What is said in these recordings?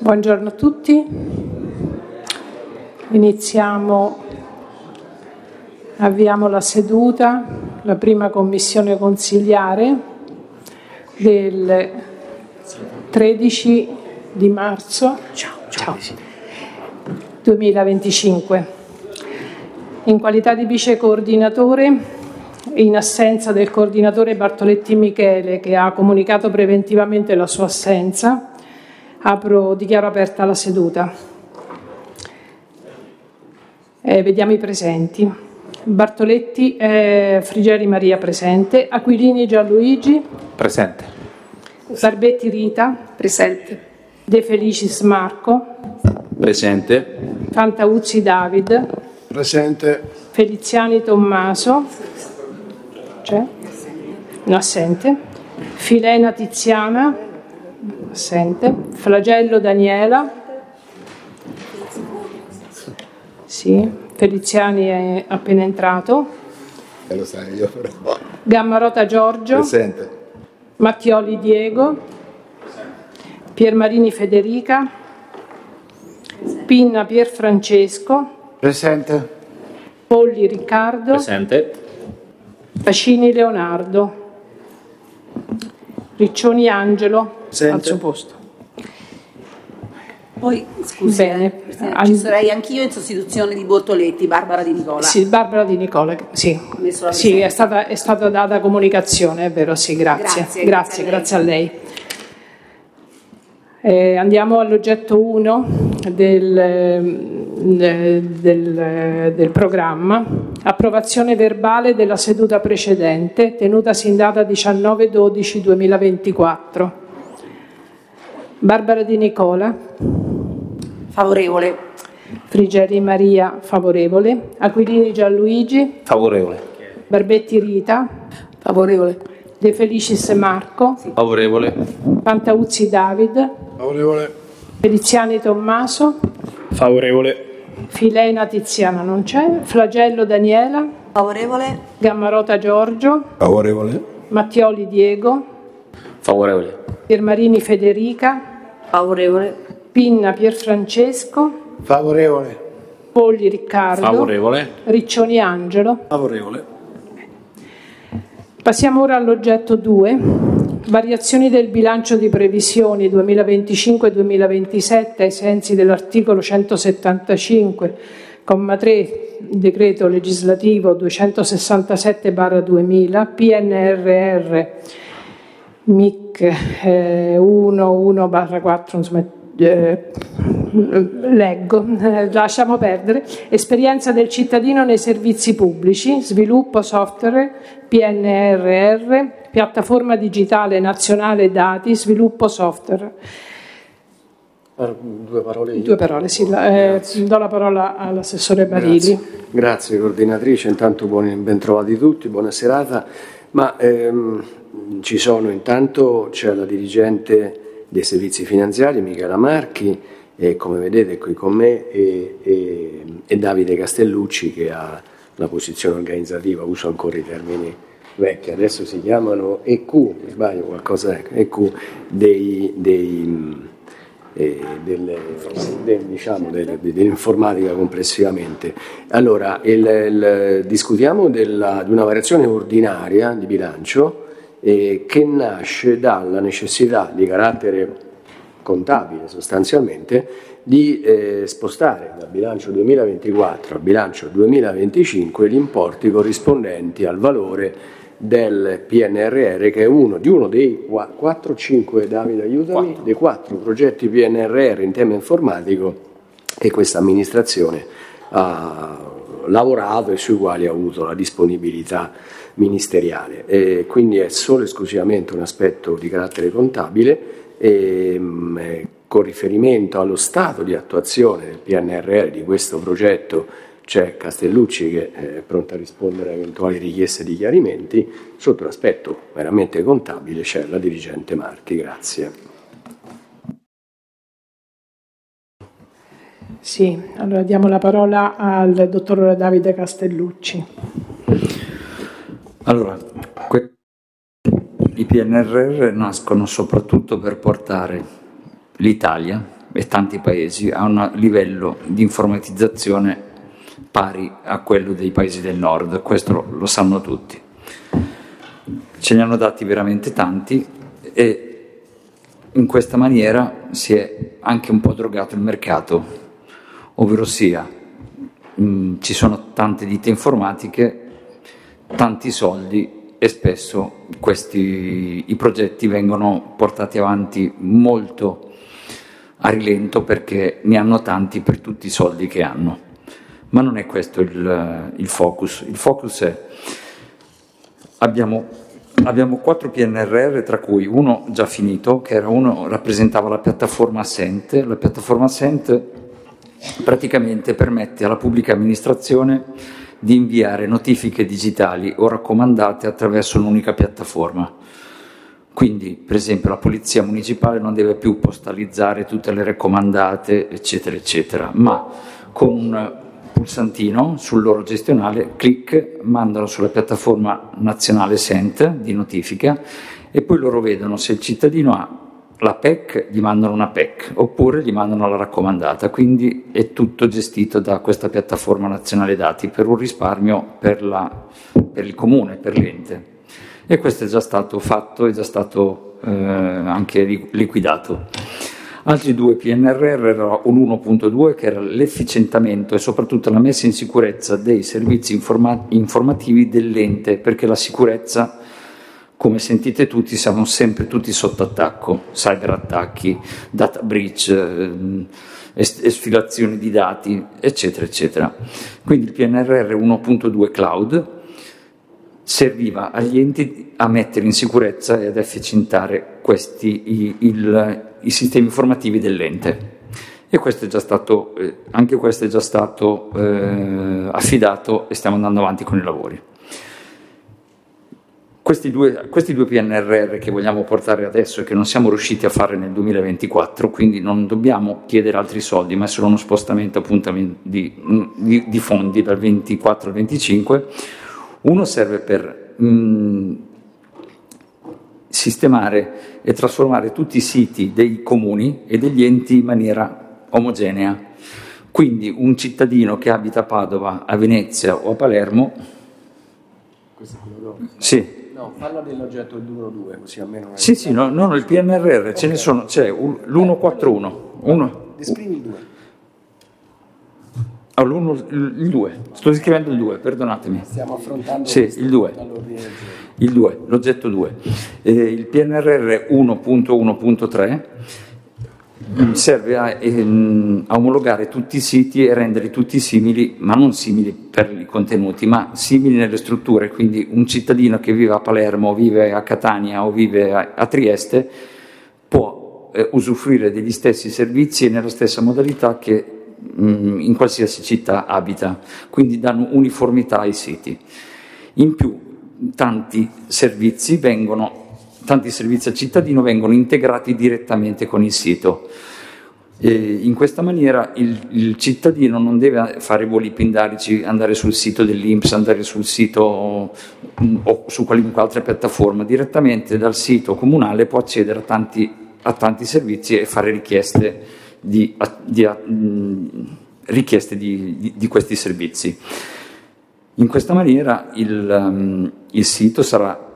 Buongiorno a tutti. Avviamo la seduta, la prima commissione consiliare del 13 di marzo 2025. In qualità di vice coordinatore, in assenza del coordinatore Bartoletti Michele, che ha comunicato preventivamente la sua assenza, dichiaro aperta la seduta. Vediamo i presenti. Bartoletti Frigeri Maria presente, Aquilini Gianluigi presente, Barbetti Rita presente, De Felicis Marco presente, Fantauzzi David presente, Feliziani Tommaso c'è? No, assente, Filena Tiziana assente, Flagello Daniela sì. Feliziani è appena entrato. Lo sai io però. Gammarota Giorgio. Presente. Mattioli Diego. Piermarini Federica. Pinna Pierfrancesco. Presente. Polli Riccardo. presente, Pacini Leonardo. Riccioni Angelo. Presente. Al suo posto. Poi, scusi, Bene. ci sarei anch'io in sostituzione di Bortoletti, Barbara Di Nicola. Sì, Barbara Di Nicola, sì. Sì, è stata data comunicazione, è vero, sì, grazie. Grazie a lei. Andiamo all'oggetto 1 del programma. Approvazione verbale della seduta precedente, tenutasi in data 19/12/2024. Barbara Di Nicola. Favorevole. Frigeri Maria favorevole, Aquilini Gianluigi favorevole, Barbetti Rita Favorevole. De Felicis Marco favorevole, Fantauzzi David Favorevole. Feliziani Tommaso favorevole, Filena Tiziana non c'è, Flagello Daniela Favorevole. Gammarota Giorgio Favorevole. Mattioli Diego favorevole, Piermarini Federica Favorevole. Pinna Pierfrancesco Favorevole. Polli Riccardo favorevole, Riccioni Angelo. Favorevole. Passiamo ora all'oggetto 2, variazioni del bilancio di previsioni 2025-2027 ai sensi dell'articolo 175,3 decreto legislativo 267/2000 PNRR MIC 1/4, insomma, leggo, lasciamo perdere. Esperienza del cittadino nei servizi pubblici, sviluppo software, PNRR, piattaforma digitale nazionale dati, sviluppo software. Due parole, Sì, do la parola all'assessore Barili. Grazie coordinatrice, intanto ben trovati tutti, buona serata. Ci sono intanto, c'è la dirigente dei servizi finanziari Michela Marchi e come vedete qui con me e Davide Castellucci che ha la posizione organizzativa, uso ancora i termini vecchi, adesso si chiamano EQ, mi sbaglio qualcosa, EQ dell'informatica complessivamente. Allora, discutiamo di una variazione ordinaria di bilancio che nasce dalla necessità di carattere contabile sostanzialmente di spostare dal bilancio 2024 al bilancio 2025 gli importi corrispondenti al valore del PNRR, che è uno dei 4-5, Davide aiutami, dei 4 progetti PNRR in tema informatico che questa amministrazione ha lavorato e sui quali ha avuto la disponibilità ministeriale. Quindi è solo e esclusivamente un aspetto di carattere contabile con riferimento allo stato di attuazione del PNRR di questo progetto. C'è Castellucci che è pronto a rispondere a eventuali richieste di chiarimenti. Sotto l'aspetto meramente contabile c'è la dirigente Marchi. Grazie. Sì, allora diamo la parola al dottor Davide Castellucci. Allora, i PNRR nascono soprattutto per portare l'Italia e tanti paesi ha un livello di informatizzazione pari a quello dei paesi del nord, questo lo sanno tutti. Ce ne hanno dati veramente tanti e in questa maniera si è anche un po' drogato il mercato, ovvero sia ci sono tante ditte informatiche, tanti soldi e spesso i progetti vengono portati avanti molto a rilento perché ne hanno tanti per tutti i soldi che hanno. Ma non è questo il focus. Il focus è abbiamo 4 PNRR, tra cui uno già finito, che era uno rappresentava la piattaforma Assent. La piattaforma Assent praticamente permette alla pubblica amministrazione di inviare notifiche digitali o raccomandate attraverso un'unica piattaforma. Quindi, per esempio, la Polizia Municipale non deve più postalizzare tutte le raccomandate, eccetera, eccetera, ma con un pulsantino sul loro gestionale, clic, mandano sulla piattaforma nazionale Sent di notifica e poi loro vedono se il cittadino ha la PEC, gli mandano una PEC, oppure gli mandano la raccomandata, quindi è tutto gestito da questa piattaforma nazionale dati per un risparmio per il comune, per l'ente. E questo è già stato fatto, è già stato anche liquidato. Altri 2 PNRR erano un 1.2 che era l'efficientamento e soprattutto la messa in sicurezza dei servizi informativi dell'ente, perché la sicurezza, come sentite tutti, siamo sempre tutti sotto attacco, cyberattacchi, data breach, esfilazioni di dati, eccetera, eccetera. Quindi il PNRR 1.2 Cloud serviva agli enti a mettere in sicurezza e ad efficientare i sistemi informativi dell'ente. E questo è già stato, anche questo è già stato affidato e stiamo andando avanti con i lavori. Questi due PNRR che vogliamo portare adesso e che non siamo riusciti a fare nel 2024, quindi non dobbiamo chiedere altri soldi, ma è solo uno spostamento appunto di fondi dal 24 al 25. Uno serve per sistemare e trasformare tutti i siti dei comuni e degli enti in maniera omogenea. Quindi un cittadino che abita a Padova, a Venezia o a Palermo. Questo è quello dopo? Sì. No, parla dell'oggetto del 1.2, così almeno... Sì, no, il PNRR, ce ne sono, c'è l'141. Descrivi il 2. Il 2, sto scrivendo il 2, perdonatemi. Stiamo affrontando il 2. Il 2, l'oggetto 2. Il PNRR 1.1.3 serve a omologare tutti i siti e renderli tutti simili, ma non simili per i contenuti, ma simili nelle strutture. Quindi un cittadino che vive a Palermo, o vive a Catania o vive a Trieste può usufruire degli stessi servizi e nella stessa modalità che in qualsiasi città abita, quindi danno uniformità ai siti. In più tanti servizi al cittadino vengono integrati direttamente con il sito. In questa maniera il cittadino non deve fare voli pindarici, andare sul sito dell'INPS, andare sul sito o su qualunque altra piattaforma, direttamente dal sito comunale può accedere a tanti servizi e fare richieste di questi servizi. In questa maniera il sito sarà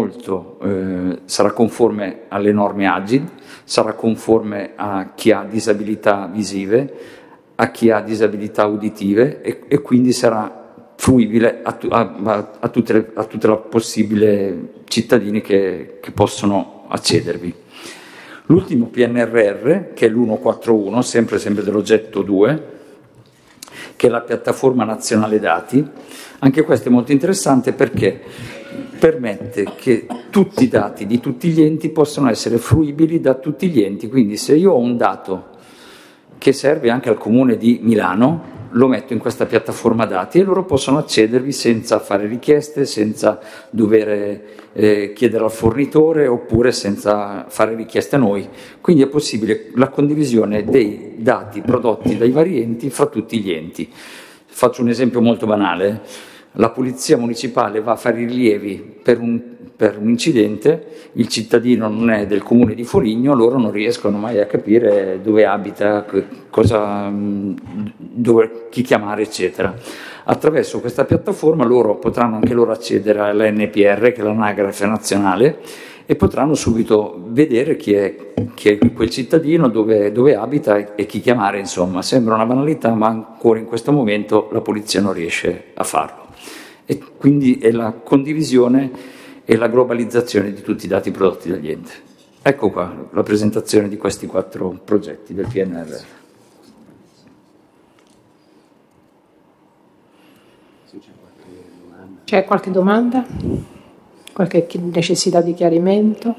conforme alle norme AGID, sarà conforme a chi ha disabilità visive, a chi ha disabilità uditive e quindi sarà fruibile a tutte le possibili cittadini che possono accedervi. L'ultimo PNRR, che è l'141, sempre dell'oggetto 2, che è la piattaforma nazionale dati, anche questo è molto interessante perché permette che tutti i dati di tutti gli enti possano essere fruibili da tutti gli enti. Quindi se io ho un dato che serve anche al comune di Milano, lo metto in questa piattaforma dati e loro possono accedervi senza fare richieste, senza dover chiedere al fornitore oppure senza fare richieste a noi. Quindi è possibile la condivisione dei dati prodotti dai vari enti fra tutti gli enti. Faccio un esempio molto banale. la polizia municipale va a fare i rilievi per un incidente, il cittadino non è del comune di Foligno, loro non riescono mai a capire dove abita, chi chiamare, eccetera. Attraverso questa piattaforma loro potranno anche loro accedere all'NPR, che è l'anagrafe nazionale, e potranno subito vedere chi è quel cittadino, dove abita e chi chiamare, insomma. Sembra una banalità, ma ancora in questo momento la polizia non riesce a farlo. E quindi è la condivisione e la globalizzazione di tutti i dati prodotti dagli enti. Ecco qua la presentazione di questi 4 progetti del PNRR. C'è qualche domanda? Qualche necessità di chiarimento?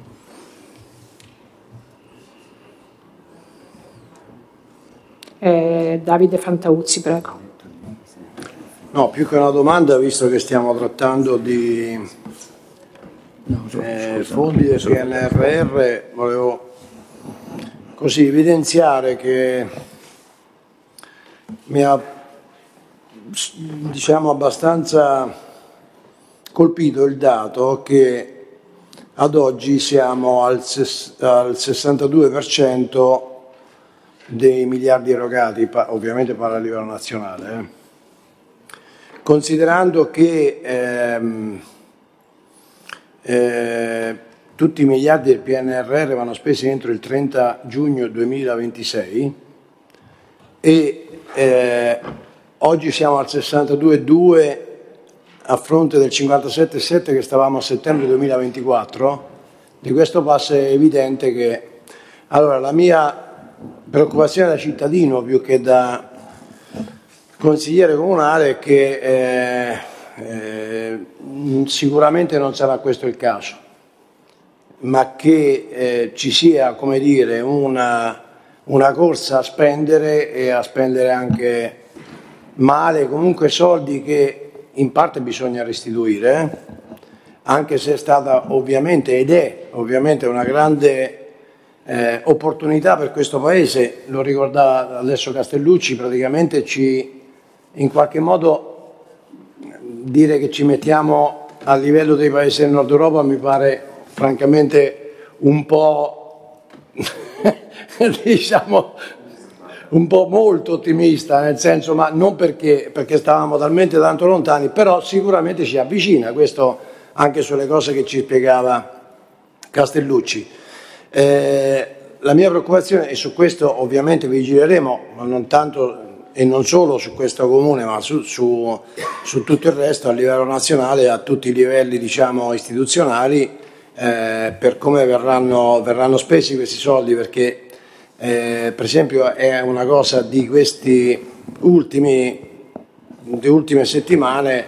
Davide Fantauzzi, prego. No, più che una domanda, visto che stiamo trattando di fondi del PNRR, volevo così evidenziare che mi ha, diciamo, abbastanza colpito il dato che ad oggi siamo al 62% dei miliardi erogati, ovviamente parlo a livello nazionale, considerando che tutti i miliardi del PNRR vanno spesi entro il 30 giugno 2026 e oggi siamo al 62,2 a fronte del 57,7 che stavamo a settembre 2024, di questo passo è evidente che allora la mia preoccupazione da cittadino più che da consigliere comunale è che sicuramente non sarà questo il caso, ma che ci sia, come dire, una corsa a spendere e a spendere anche male, comunque soldi che in parte bisogna restituire, anche se è stata ovviamente ed è ovviamente una grande opportunità per questo Paese, lo ricordava adesso Castellucci, praticamente in qualche modo dire che ci mettiamo a livello dei paesi del nord Europa mi pare francamente un po' diciamo un po' molto ottimista, nel senso, ma non perché stavamo talmente tanto lontani, però sicuramente ci avvicina, questo anche sulle cose che ci spiegava Castellucci. La mia preoccupazione, e su questo ovviamente vigileremo, ma non tanto e non solo su questo comune, ma su tutto il resto a livello nazionale, a tutti i livelli, diciamo, istituzionali, per come verranno spesi questi soldi, perché per esempio è una cosa di queste ultime settimane,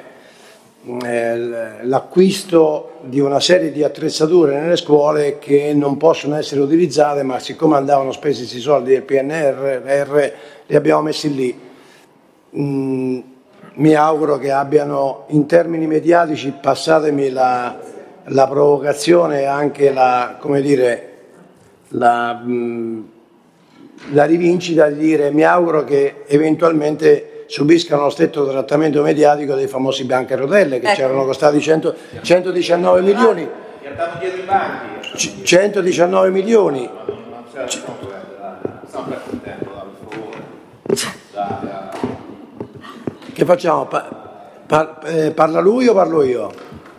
l'acquisto di una serie di attrezzature nelle scuole che non possono essere utilizzate, ma siccome andavano spesi questi soldi del PNRR li abbiamo messi lì. Mi auguro che abbiano, in termini mediatici, passatemi la provocazione e anche la rivincita di dire mi auguro che eventualmente subiscano lo stesso trattamento mediatico dei famosi banchi a rotelle che c'erano costati 119 milioni. 119 milioni. Che facciamo? Parla lui o parlo io?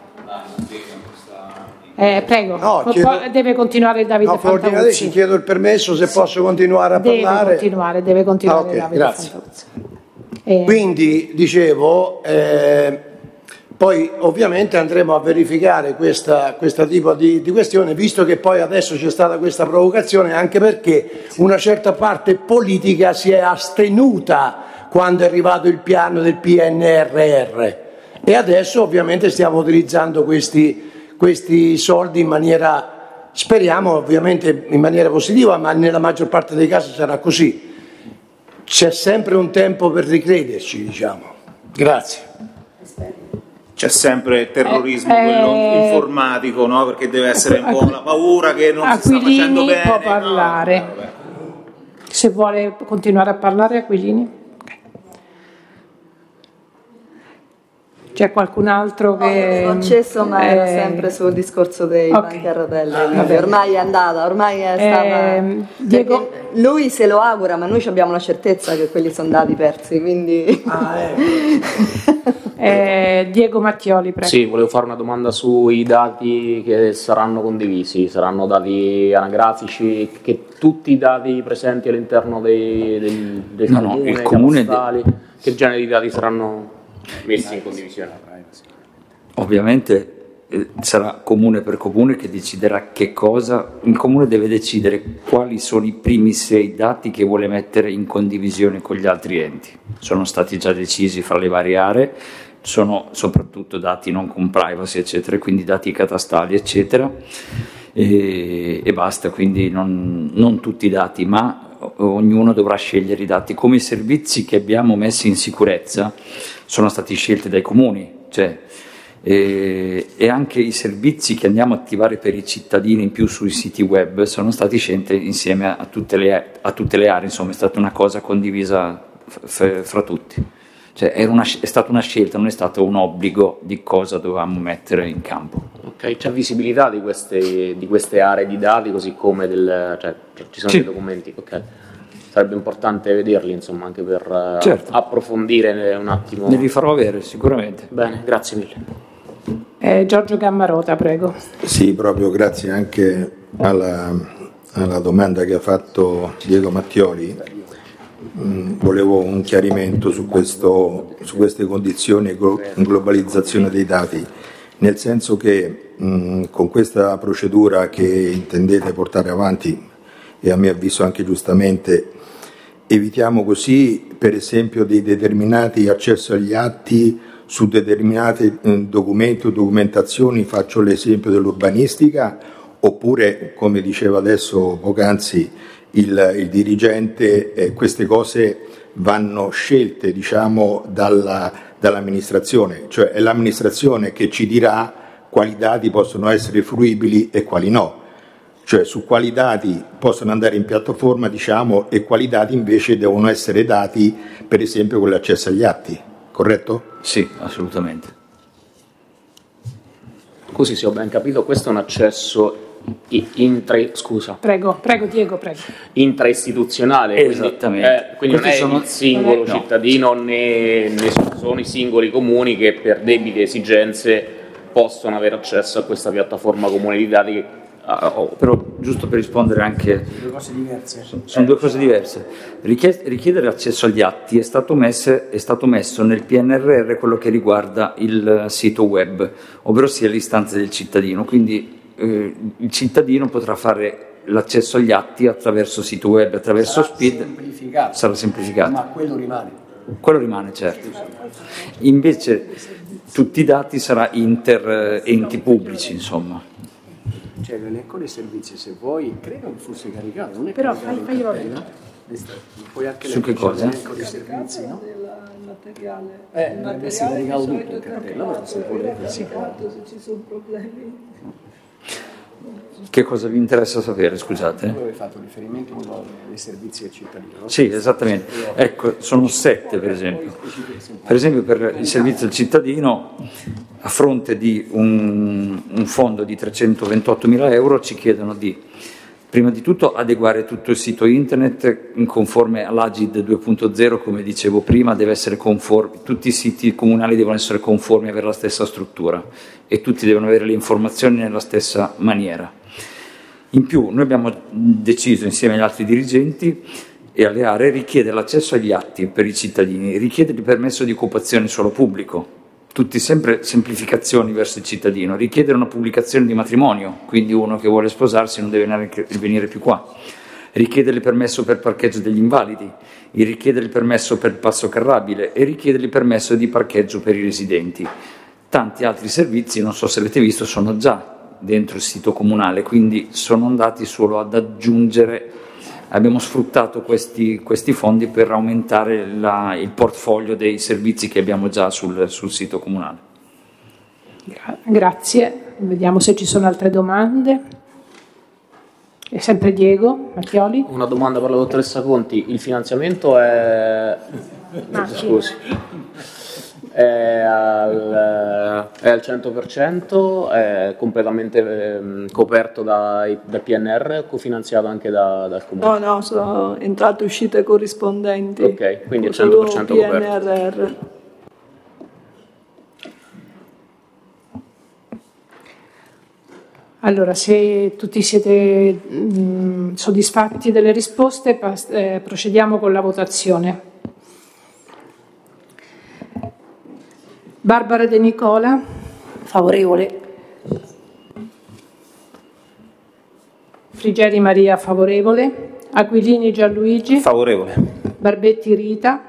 Prego, No, deve continuare Davide Fantauzi. Ci chiedo il permesso se posso continuare a parlare. Deve continuare okay, Davide grazie. Fantauzi. Quindi, dicevo, poi ovviamente andremo a verificare questo tipo di questione, visto che poi adesso c'è stata questa provocazione, anche perché una certa parte politica si è astenuta quando è arrivato il piano del PNRR e adesso ovviamente stiamo utilizzando questi soldi in maniera, speriamo ovviamente in maniera positiva, ma nella maggior parte dei casi sarà così. C'è sempre un tempo per ricrederci, diciamo. Grazie. C'è sempre terrorismo quello informatico, no? Perché deve essere un po' la paura che non si sta facendo bene. Può parlare. No, se vuole continuare a parlare, Aquilini. C'è qualcun altro che... Ho accesso, ma era sempre sul discorso dei banchi a rotelle, quindi ormai è andata, ormai è stata... Diego... Lui se lo augura, ma noi abbiamo la certezza che quelli sono dati persi, quindi... Diego Mattioli, prego. Sì, volevo fare una domanda sui dati che saranno condivisi. Saranno dati anagrafici, che tutti i dati presenti all'interno del comune, il comune che genere di dati saranno messi in condivisione? Ovviamente sarà comune per comune che deciderà che cosa. Il comune deve decidere quali sono i primi 6 dati che vuole mettere in condivisione con gli altri enti. Sono stati già decisi fra le varie aree, sono soprattutto dati non con privacy eccetera, quindi dati catastali eccetera, e basta, quindi non tutti i dati, ma ognuno dovrà scegliere i dati. Come i servizi che abbiamo messi in sicurezza sono stati scelti dai comuni, cioè, e anche i servizi che andiamo a attivare per i cittadini in più sui siti web sono stati scelti insieme a tutte le aree, insomma è stata una cosa condivisa fra tutti, cioè è stata una scelta, non è stato un obbligo di cosa dovevamo mettere in campo. Ok, c'è visibilità di queste aree di dati, così come ci sono dei documenti? Ok. Sarebbe importante vederli, insomma, anche per certo, approfondire un attimo. Ne li farò avere sicuramente. Bene, grazie mille. Giorgio Gammarota, prego. Sì, proprio grazie anche alla domanda che ha fatto Diego Mattioli. Volevo un chiarimento su queste condizioni e globalizzazione dei dati, nel senso che con questa procedura che intendete portare avanti, e a mio avviso anche giustamente, evitiamo così per esempio dei determinati accesso agli atti su determinati documenti o documentazioni, faccio l'esempio dell'urbanistica, oppure come diceva adesso poc'anzi il dirigente, queste cose vanno scelte diciamo dall'amministrazione, cioè è l'amministrazione che ci dirà quali dati possono essere fruibili e quali no. Cioè su quali dati possono andare in piattaforma, diciamo, e quali dati invece devono essere dati, per esempio con l'accesso agli atti, corretto? Sì, assolutamente. Così, se ho ben capito, questo è un accesso Prego Diego, prego. Intraistituzionale, esattamente. Quindi non è il singolo cittadino né sono i singoli comuni che per debite esigenze possono avere accesso a questa piattaforma comune di dati che... Però giusto per rispondere anche, sono due cose diverse. Richiedere accesso agli atti è stato messo nel PNRR quello che riguarda il sito web, ovvero sia l'istanza del cittadino, quindi il cittadino potrà fare l'accesso agli atti attraverso sito web, attraverso SPID, sarà semplificato. Ma quello rimane, certo. Invece tutti i dati sarà inter enti pubblici, insomma. Cioè l'elenco dei servizi, se vuoi, credo che fosse caricato, non è però caricato fai poi anche su che cosa? L'elenco dei servizi, no? Dovrebbe essere caricato tutto in cartella, però se volete sì. Se ci sono problemi. Che cosa vi interessa sapere, scusate? Voi avete fatto riferimento ai servizi del cittadino, no? Sì, esattamente. Ecco, sono 7 per esempio. Per esempio per il servizio al cittadino, a fronte di un fondo di 328.000 euro, ci chiedono di, prima di tutto, adeguare tutto il sito internet in conforme all'Agid 2.0, come dicevo prima, deve essere conforme, tutti i siti comunali devono essere conformi, avere la stessa struttura e tutti devono avere le informazioni nella stessa maniera. In più noi abbiamo deciso insieme agli altri dirigenti e alle aree richiedere l'accesso agli atti per i cittadini, richiedere il permesso di occupazione solo pubblico, tutti sempre semplificazioni verso il cittadino, richiedere una pubblicazione di matrimonio, quindi uno che vuole sposarsi non deve neanche venire più qua, richiedere il permesso per parcheggio degli invalidi, richiedere il permesso per il passo carrabile e richiedere il permesso di parcheggio per i residenti. Tanti altri servizi, non so se avete visto, sono già dentro il sito comunale, quindi sono andati solo ad aggiungere, abbiamo sfruttato questi fondi per aumentare il portfolio dei servizi che abbiamo già sul sito comunale. Grazie, vediamo se ci sono altre domande. È sempre Diego Mattioli. Una domanda per la dottoressa Conti, il finanziamento è... Scusi. è al 100%, è completamente coperto dal PNR, cofinanziato anche dal Comune? No, sono entrate e uscite corrispondenti. Ok, quindi è 100% coperto. PNRR. Allora, se tutti siete soddisfatti delle risposte, procediamo con la votazione. Barbara De Nicola. Favorevole. Frigeri Maria, favorevole. Aquilini Gianluigi. Favorevole. Barbetti Rita.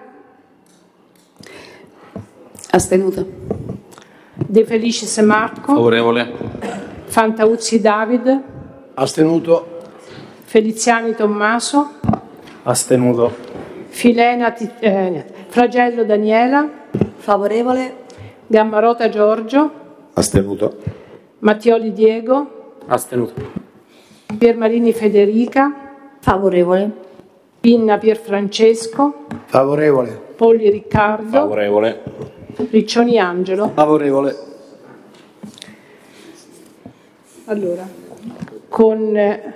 Astenuta. De Felicis Marco. Favorevole. Fantauzzi David. Astenuto. Feliziani Tommaso. Astenuto. Filena Flagello Daniela. Favorevole. Gammarota Giorgio. Astenuto. Mattioli Diego. Astenuto. Piermarini Federica. Favorevole. Pinna Pierfrancesco. Favorevole. Polli Riccardo. Favorevole. Riccioni Angelo. Favorevole. Allora, con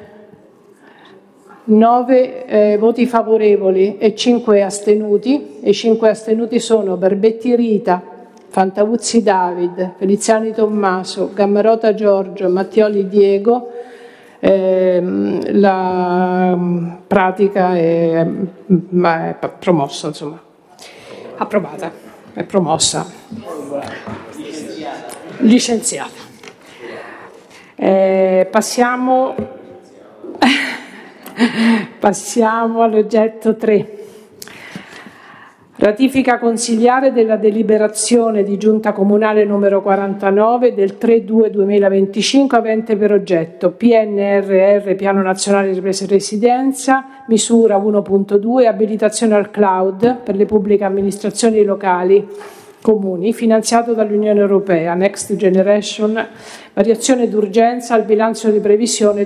9 voti favorevoli e 5 astenuti, e 5 astenuti sono Barbetti Rita, Fantauzzi David, Feliziani Tommaso, Gammarota Giorgio, Mattioli Diego, la pratica è promossa, insomma, approvata, è promossa, licenziata. Passiamo all'oggetto 3. Ratifica consiliare della deliberazione di Giunta Comunale numero 49 del 3/2/2025 avente per oggetto PNRR, Piano Nazionale di Ripresa e Resilienza, misura 1.2, abilitazione al cloud per le pubbliche amministrazioni locali comuni, finanziato dall'Unione Europea, Next Generation, variazione d'urgenza al bilancio di previsione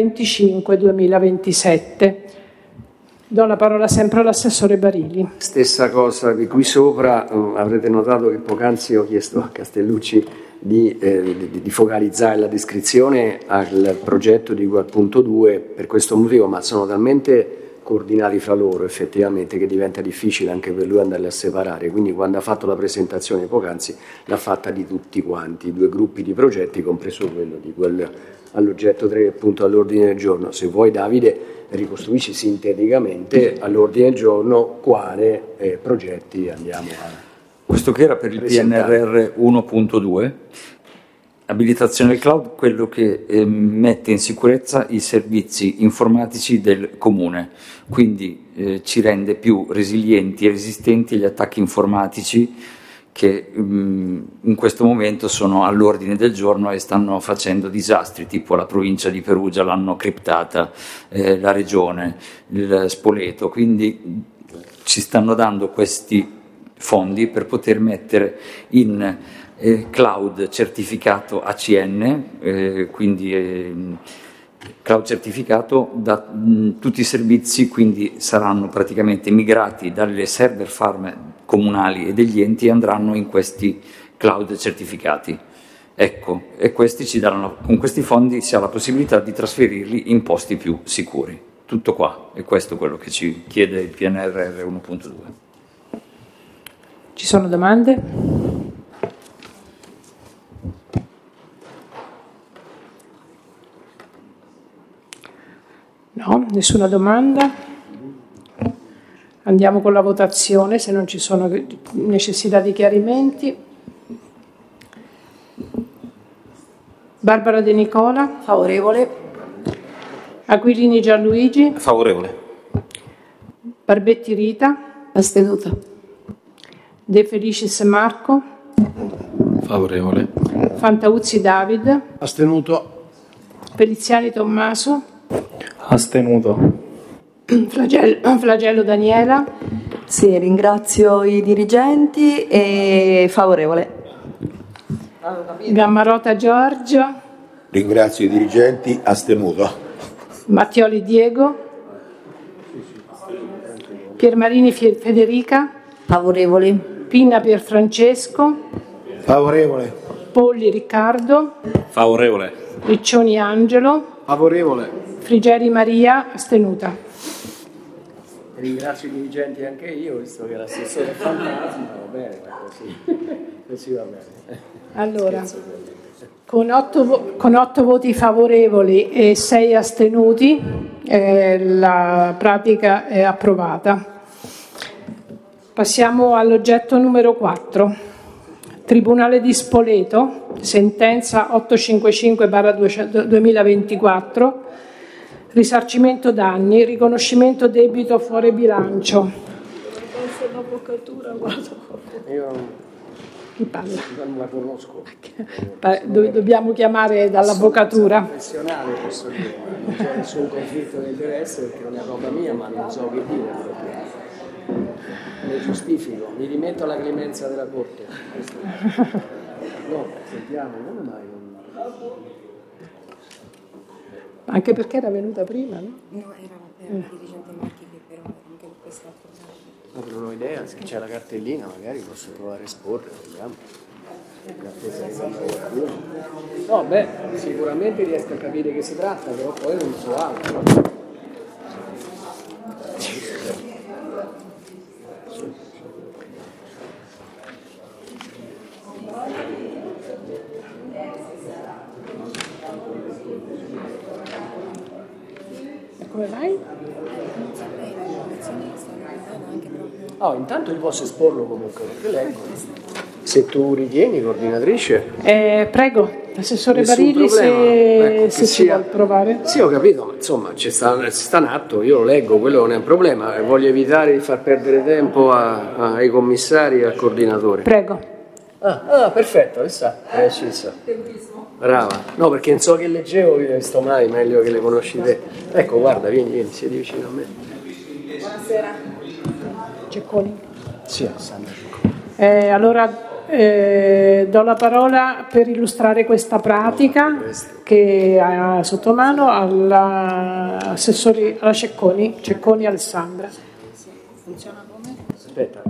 2025-2027. Do la parola sempre all'assessore Barili. Stessa cosa di qui sopra, avrete notato che poc'anzi ho chiesto a Castellucci di focalizzare la descrizione al progetto di cui al punto 2 per questo motivo, ma sono talmente coordinati fra loro effettivamente che diventa difficile anche per lui andarli a separare, quindi quando ha fatto la presentazione poc'anzi l'ha fatta di tutti quanti, 2 gruppi di progetti, compreso quello di all'oggetto 3 appunto all'ordine del giorno. Se vuoi Davide ricostruisci sinteticamente all'ordine del giorno quale progetti andiamo a questo che era per il PNRR 1.2, abilitazione del cloud, quello che mette in sicurezza i servizi informatici del comune, quindi ci rende più resilienti e resistenti agli attacchi informatici che in questo momento sono all'ordine del giorno e stanno facendo disastri, tipo la provincia di Perugia l'hanno criptata, la regione, il Spoleto, quindi ci stanno dando questi fondi per poter mettere in cloud certificato ACN, quindi cloud certificato da tutti i servizi, quindi saranno praticamente migrati dalle server farm comunali e degli enti e andranno in questi cloud certificati. Ecco, e questi ci daranno, con questi fondi si ha la possibilità di trasferirli in posti più sicuri. Tutto qua, e questo è quello che ci chiede il PNRR 1.2. Ci sono domande? No, nessuna domanda. Andiamo con la votazione, se non ci sono necessità di chiarimenti. Barbara De Nicola. Favorevole. Aquilini Gianluigi. Favorevole. Barbetti Rita. Astenuta. De Felicis Marco. Favorevole. Fantauzzi David. Astenuto. Feliziani Tommaso. Astenuto. Flagello Daniela. Sì, ringrazio i dirigenti e favorevole. Gammarota Giorgio. Ringrazio i dirigenti, astenuto. Mattioli Diego. Piermarini Federica. Favorevole. Pinna Pierfrancesco. Favorevole. Polli Riccardo. Favorevole. Riccioni Angelo. Favorevole. Frigeri Maria. Astenuta. Ringrazio i dirigenti anche io, visto che l'assessore è fantasma, va bene, così va bene. Allora, con 8 voti favorevoli e 6 astenuti, la pratica è approvata. Passiamo all'oggetto numero 4. Tribunale di Spoleto, sentenza 855/2024, risarcimento danni, riconoscimento debito fuori bilancio. L'avvocatura, guarda. Chi parla? Non la conosco. Dobbiamo chiamare dall'avvocatura. Professionale, posso dire, non c'è nessun conflitto di interesse perché non è roba mia, ma non so che dire proprio. Ne giustifico, mi rimetto alla clemenza della Corte. No, sentiamo, come mai non... Anche perché era venuta prima, no? No, era il dirigente Marchi che però anche per quest'altro caso. No, non ho idea, se c'è la cartellina magari posso provare a esporre, vediamo. No, beh, sicuramente riesco a capire che si tratta, però poi non so altro. Come vai? Oh, intanto io posso esporlo comunque, perché leggo. Se tu ritieni, coordinatrice. Prego, l'assessore Nessun Barilli, problema. se si vuole provare. Sì, ho capito, ma insomma ci sta in atto, io lo leggo, quello non è un problema. Voglio evitare di far perdere tempo ai commissari e al coordinatore. Prego. Perfetto, brava. No, perché non so che leggevo, io sto mai, meglio che le conosci te. Ecco, guarda, vieni, siedi vicino a me. Buonasera. Cecconi. Sì, Alessandra. Allora do la parola per illustrare questa pratica che ha sotto mano alla Cecconi Alessandra. Funziona come? Aspetta,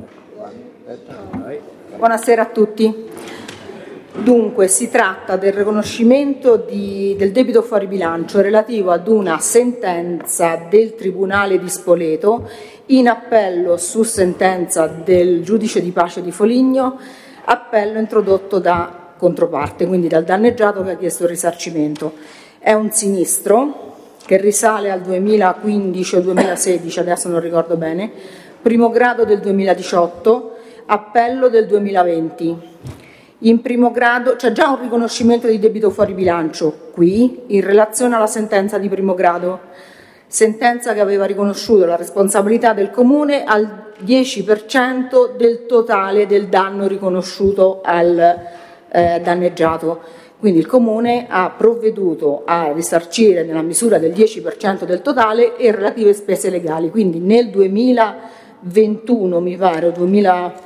vai. Buonasera a tutti. Dunque, si tratta del riconoscimento del debito fuori bilancio relativo ad una sentenza del Tribunale di Spoleto in appello su sentenza del giudice di pace di Foligno, appello introdotto da controparte, quindi dal danneggiato che ha chiesto il risarcimento. È un sinistro che risale al 2015 o 2016, adesso non ricordo bene, primo grado del 2018, appello del 2020. In primo grado c'è già un riconoscimento di debito fuori bilancio qui in relazione alla sentenza di primo grado, sentenza che aveva riconosciuto la responsabilità del Comune al 10% del totale del danno riconosciuto al danneggiato. Quindi il Comune ha provveduto a risarcire nella misura del 10% del totale e relative spese legali. Quindi nel 2021, mi pare, o 2020,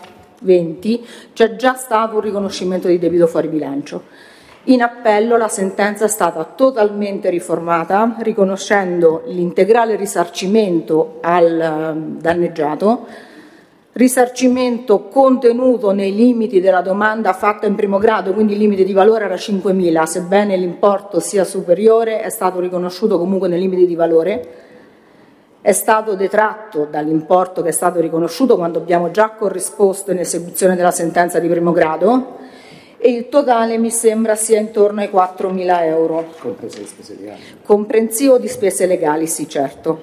c'è già stato un riconoscimento di debito fuori bilancio. In appello la sentenza è stata totalmente riformata, riconoscendo l'integrale risarcimento al danneggiato, risarcimento contenuto nei limiti della domanda fatta in primo grado, quindi il limite di valore era 5.000, sebbene l'importo sia superiore è stato riconosciuto comunque nei limiti di valore. È stato detratto dall'importo che è stato riconosciuto quando abbiamo già corrisposto in esecuzione della sentenza di primo grado e il totale mi sembra sia intorno ai 4.000 euro. Compreso di spese legali. Comprensivo di spese legali, sì, certo.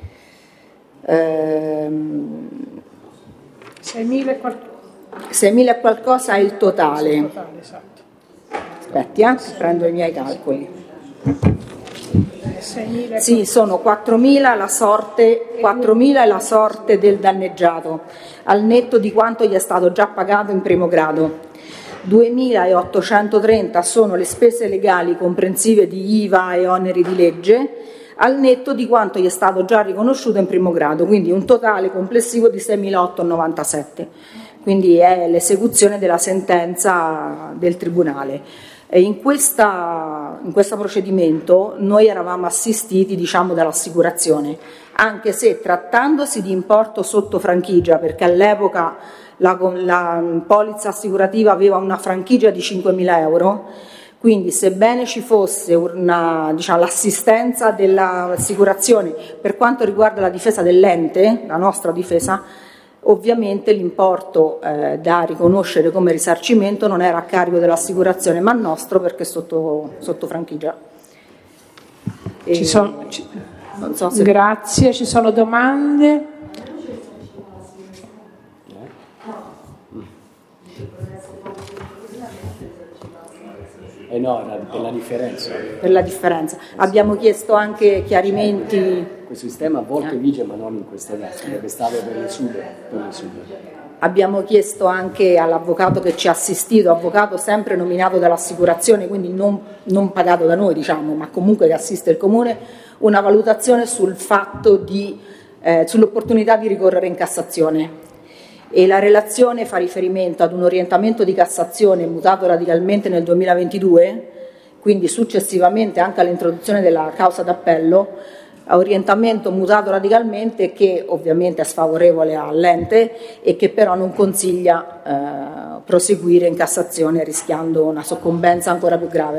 6.000 e qualcosa. 6.000 e qualcosa è il totale. Esatto. Aspetti, prendo i miei calcoli. 6.000. Sì, sono 4.000 la sorte, 4.000 è la sorte del danneggiato, al netto di quanto gli è stato già pagato in primo grado. 2.830 sono le spese legali comprensive di IVA e oneri di legge, al netto di quanto gli è stato già riconosciuto in primo grado, quindi un totale complessivo di 6.897. Quindi è l'esecuzione della sentenza del Tribunale. E in questo procedimento noi eravamo assistiti, diciamo, dall'assicurazione, anche se trattandosi di importo sotto franchigia, perché all'epoca la polizza assicurativa aveva una franchigia di 5.000 euro, quindi sebbene ci fosse l'assistenza dell'assicurazione per quanto riguarda la difesa dell'ente, la nostra difesa, ovviamente l'importo da riconoscere come risarcimento non era a carico dell'assicurazione ma nostro, perché sotto franchigia. Non so se... Grazie, ci sono domande? No, per la differenza. Per la differenza. Abbiamo chiesto anche chiarimenti. Questo sistema a volte vige, ma non in queste case, deve stare per le sud. Abbiamo chiesto anche all'avvocato che ci ha assistito, avvocato sempre nominato dall'assicurazione, quindi non pagato da noi, diciamo, ma comunque che assiste il Comune, una valutazione sul fatto sull'opportunità di ricorrere in Cassazione. E la relazione fa riferimento ad un orientamento di Cassazione mutato radicalmente nel 2022, quindi successivamente anche all'introduzione della causa d'appello, orientamento mutato radicalmente che ovviamente è sfavorevole all'ente e che però non consiglia proseguire in Cassazione rischiando una soccombenza ancora più grave.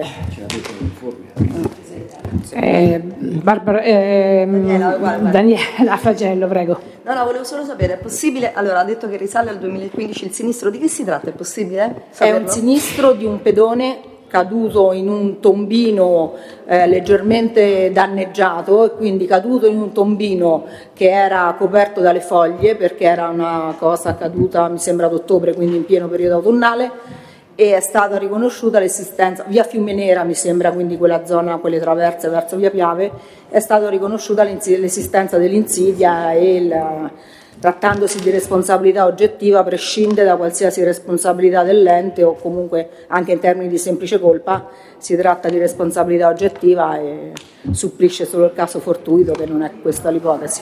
Daniela Fragello, prego. No, volevo solo sapere, è possibile, allora ha detto che risale al 2015 il sinistro, di che si tratta? È possibile saperlo? È un sinistro di un pedone caduto in un tombino leggermente danneggiato, e quindi caduto in un tombino che era coperto dalle foglie, perché era una cosa caduta mi sembra ad ottobre, quindi in pieno periodo autunnale, e è stata riconosciuta l'esistenza, via Fiumenera mi sembra, quindi quella zona, quelle traverse verso via Piave, è stata riconosciuta l'esistenza dell'insidia e trattandosi di responsabilità oggettiva prescinde da qualsiasi responsabilità dell'ente o comunque anche in termini di semplice colpa, si tratta di responsabilità oggettiva e supplisce solo il caso fortuito, che non è questa l'ipotesi.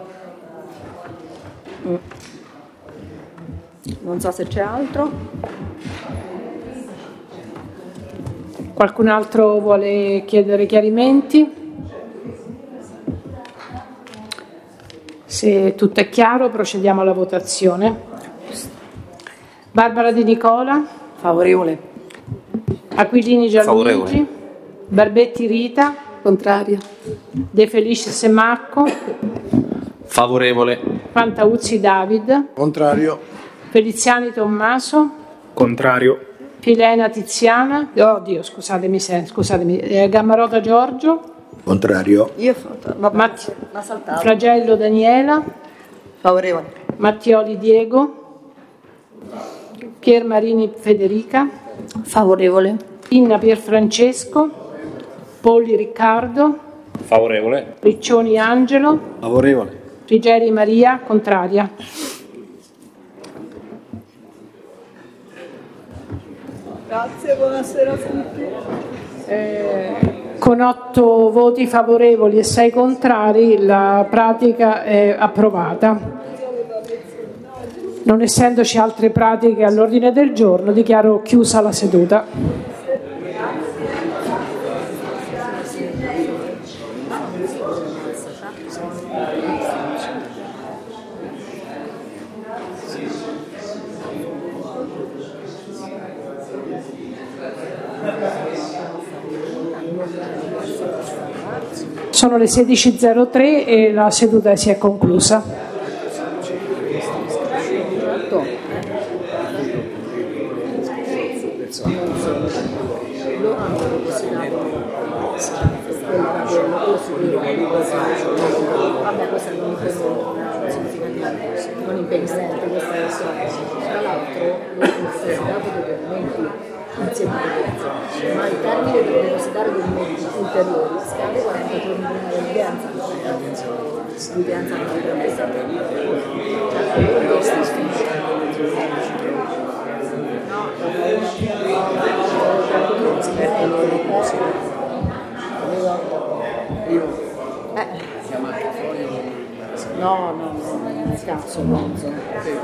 Non so se c'è altro. Qualcun altro vuole chiedere chiarimenti? Se tutto è chiaro, procediamo alla votazione. Barbara Di Nicola? Favorevole. Aquilini Gianluigi? Favorevole. Barbetti Rita? Contraria. De Felicis Semacco? Favorevole. Fantauzzi David? Contrario. Feliziani Tommaso? Contrario. Filena Tiziana? Oddio, scusatemi. Gammarota Giorgio? Contrario. Io l'ha saltato. Fragello Daniela? Favorevole. Mattioli Diego? Piermarini Federica? Favorevole. Inna Pierfrancesco? Polli Riccardo? Favorevole. Riccioni Angelo? Favorevole. Rigeri Maria? Contraria. Grazie, buonasera a tutti. Con 8 voti favorevoli e 6 contrari la pratica è approvata. Non essendoci altre pratiche all'ordine del giorno, dichiaro chiusa la seduta. Sono le 16.03 e la seduta si è conclusa. Vabbè, questa non impedimento, questa è la storia. Tra l'altro, noi abbiamo dato dei documenti insieme alle operazioni, ma il termine per depositare documenti ulteriori scade 40 giorni prima dell'udienza. L'udienza non è prevista. No, scarso, Monzo.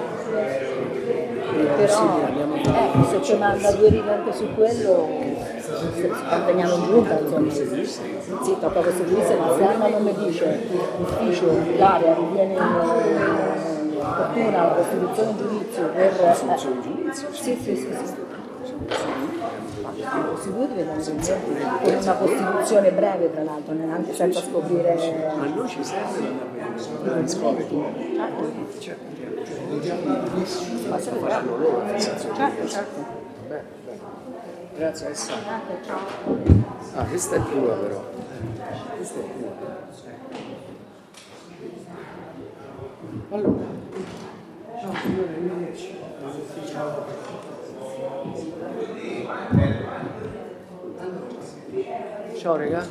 Però se ci manda 2 righe anche su quello impegnano in giunta, insomma. Sì, tocca questo giudizio, ma se Anna non mi dice l'ufficio d'area ritiene opportuna la costituzione in giudizio per... Sì. Costituiti vengono con una costituzione breve, tra l'altro, neanche senza scoprire. Ma noi ci serve la riscopri. Certo. Ma se lo faranno loro la fissazione. Certo. Bene. Grazie Essa. Ah, questa è tua però. Questa è tua. Allora. Ciao raga.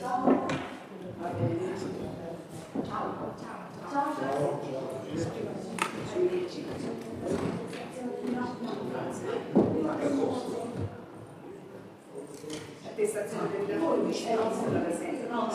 Attestazione del lavoro, Ministero della Presenza, no?